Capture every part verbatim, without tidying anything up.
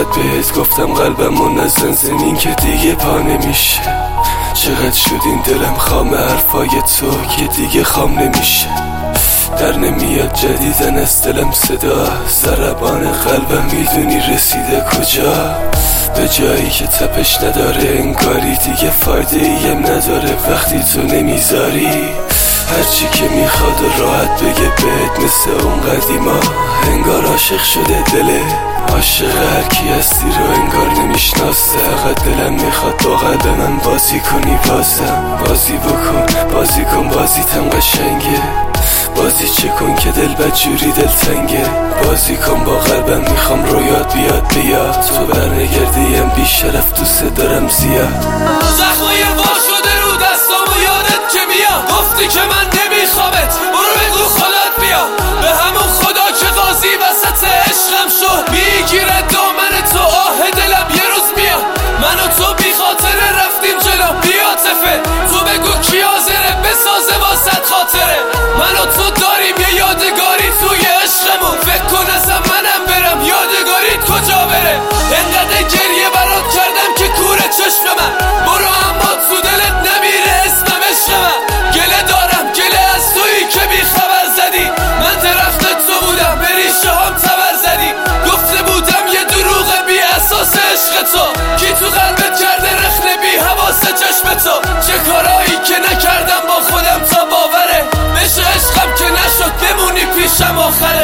بهت گفتم قلبمون از زنزنین که دیگه پا نمیشه. چقدر شد این دلم خام حرفای تو که دیگه خام نمیشه. در نمیاد جدیدن از دلم صدا، ضربان قلبم میدونی رسیده کجا. به جایی که تپش نداره انگاری دیگه فایده ایم نداره وقتی تو نمیذاری. هرچی که میخواد و راحت بگه بهت مثل اون قدیما، انگار عاشق شده دله. عاشق هرکی هستی رو انگار نمیشناسه. فقط دلم میخواد با قلب من بازی کنی بازم. بازی بکن بازی کن بازیتم قشنگه. بازی چه کن که دل بدجوری دلتنگه. بازی کن با قلبم میخوام رویات بیاد بیاد. تو برنگردیم بی شرف دوست دارم زیاد. زخمای وا شده رو دستامو یادت که میاد. گفتی که من نمیخوامت برو بگو خودت بیا. به همون خدا که قاضی وسط عشقم شد میگیره دامن تو. آه دلم یه روز میاد من و تو بی خاطره رفتیم جلو بی عاطفه. تو بگو کی حاضره بسازه واسط خاطره. من و تو داریم یه یادگاری توی عشقمون. فکر کن ازم منم برم یادگاریت کجا بره. انقدر گریه برات کردم که کوره چشم من. برو اما تو دلت نمیره اسمم عشق من. گله دارم گله از تویی که بی خبر زدی. من درخت تو بودم به ریشه هم تبر زدی. گفته بودم یه دروغ بی اساس عشق تو. کی تو قلبت کرده رخنه بی حواس چشم تو. چه کارایی که نکردم با خودم تا باوره. بشه عشقم که نشد بمونی پیشم آخره.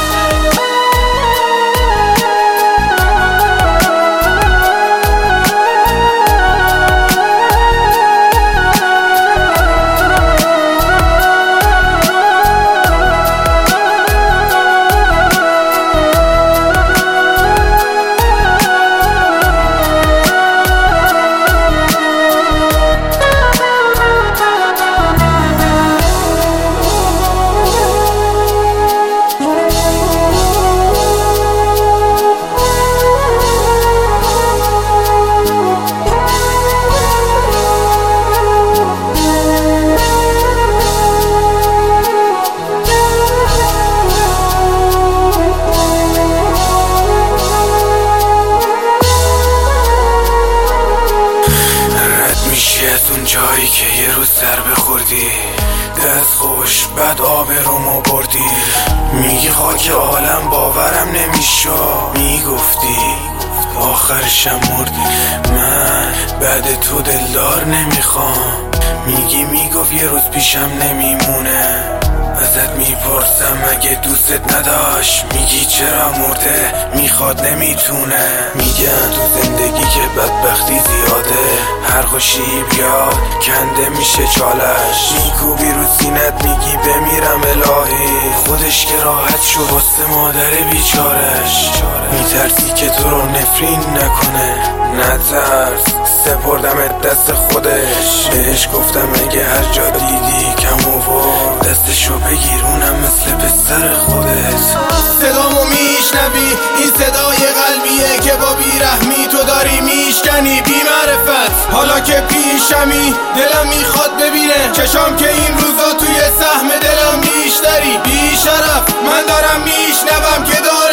جایی که یه روز سر بخوردی دست خوش بعد آبرومو بردی. میگی خاک عالم باورم نمیشا. میگفتی آخرشم مردی. من بعد تو دلدار نمیخوام. میگی میگفت یه روز پیشم نمیمونه. ازت میپرسم اگه دوستت نداشت میگی چرا مرده میخواد نمیتونه. میگن تو زندگی که بدبختی زیاده. هر خوشی بیاد کنده میشه چالش. میکوبی رو سینت میگی بمیرم الهی. خودش که راحت شد واسه مادر بیچارش. میترسی که تو رو نفرین نکنه. نترس سپردمت دست خودش. بهش گفتم اگه هر جا دیدی کم آورد دستشو بگیرونم مثل پسر خودت. صدامو میشنوی این صدای قلبیه که با بیرحمی تو داری میشکنی بی معرفت. حالا که پیشمی دلم میخواد ببینه چشام که این روزا توی سهم دلم بیشتری. بی شرف من دارم میشنوم که داری